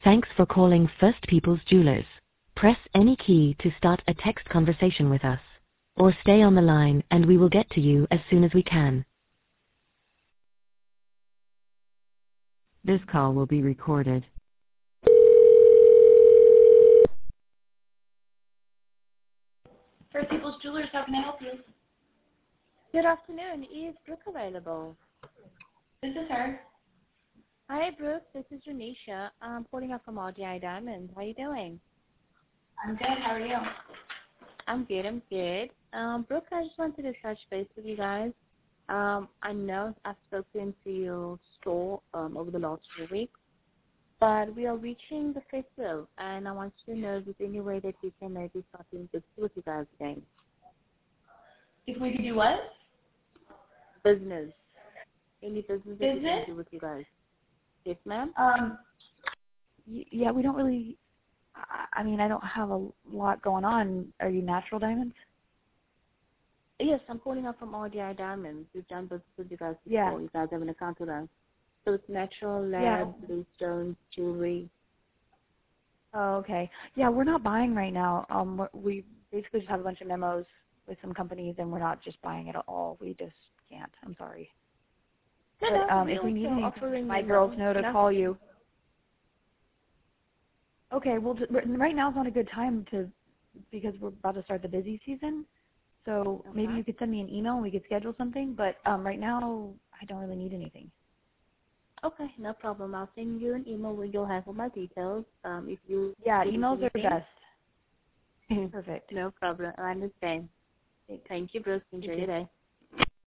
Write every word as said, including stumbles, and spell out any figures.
Thanks for calling First People's Jewelers. Press any key to start a text conversation with us, or stay on the line and we will get to you as soon as we can. This call will be recorded. First People's Jewelers, how can I help you? Good afternoon. Is Brooke available? This is her. Hi, Brooke. This is Janisha. I'm calling up from R D I Diamonds. How are you doing? I'm good. How are you? I'm good. I'm good. Um, Brooke, I just wanted to touch base with you guys. Um, I know I've spoken to your store um, over the last few weeks, but we are reaching the festival, and I want you to know if there's any way that we can maybe start doing business with you guys again. If we could do what? Business. Any business that we Business? can do with you guys. Yes, ma'am? Um, Y- Yeah, we don't really. I I mean, I don't have a lot going on. Are you natural diamonds? Yes, I'm calling up from R D I Diamonds. We've done business with you guys before. Yeah. You guys have an account with us. So it's natural, Yeah. lab, blue stones, jewelry. Oh, okay. Yeah, we're not buying right now. Um, we're, we basically just have a bunch of memos with some companies, and we're not just buying it at all. We just can't. I'm sorry. No, But no, um, we if we need also anything, offering my them girls now. know to No. call you. Okay. Well, d- right now is not a good time to because we're about to start the busy season. So maybe Okay. you could send me an email and we could schedule something. But um, right now, I don't really need anything. Okay, no problem. I'll send you an email where you'll have all my details. Um, if you Yeah, need emails are anything. best. Perfect. No problem. I understand. Thank you, Bruce. Enjoy Thank you. your day.